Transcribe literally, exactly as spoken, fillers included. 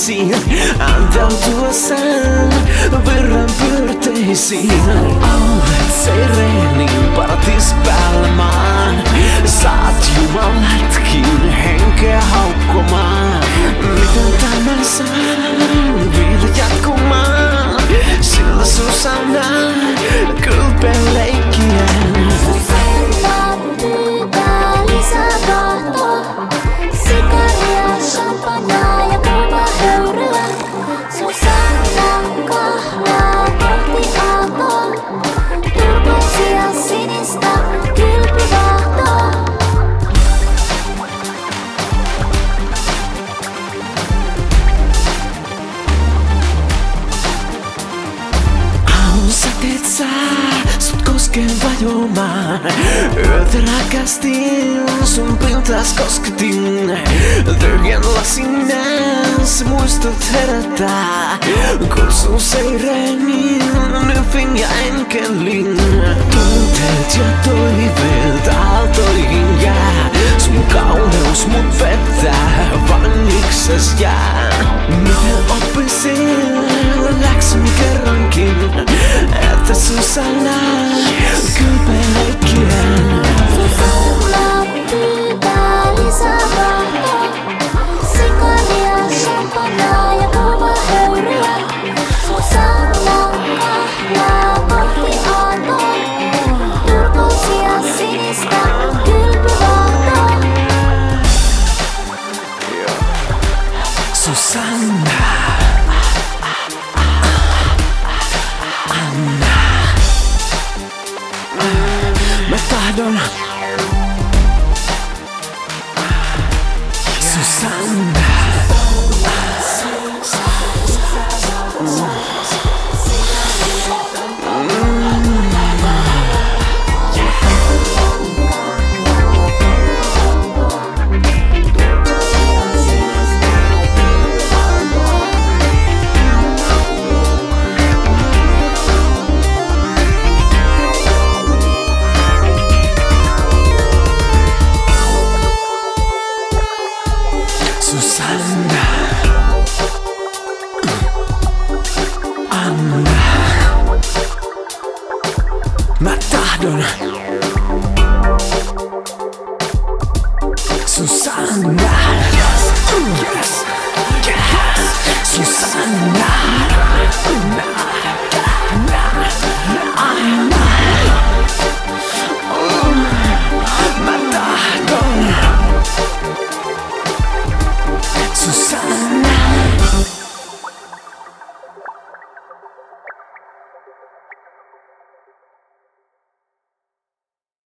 tunteisiin, antautuessaan verran pyörteisiin. Olet sireenin partis päällä maan, saat jumalatkin henkeä haukkomaan. Miten tämän saan vielä jatkumaan, sillä Susanna kylpeen leikkien. Susanna pyytää lisää vahtoa, sikaria, champanaa ja pulpahöyryä. Susanna kahlaa kohti aaltoa, turkoisia sinistä kylpyvahtoa. Sä teet sää, sut koskeen vajomaan. Yötä rakastin, sun pintas kosketin. Tyhjän lasin äänsi muistot herättää. Kutsun seireenin, nymfin ja enkelin. Tunteet ja toiveet aaltoihin jää. Sun kauneus mut pettää, vannikses jää. Miten oppisin läksyn kerrankin, että Susanna kylpeen leikkien. Susanna pyytää lisää vahtoa, sikaria, champanaa ja pulpahöyryä. Susanna kahlaa kohti aaltoa, turkoisia sinistä kylpyvahtoa. Susanna, Anna, mä tahdon Susanna. Susanna, Anna, mä tahdon Susanna.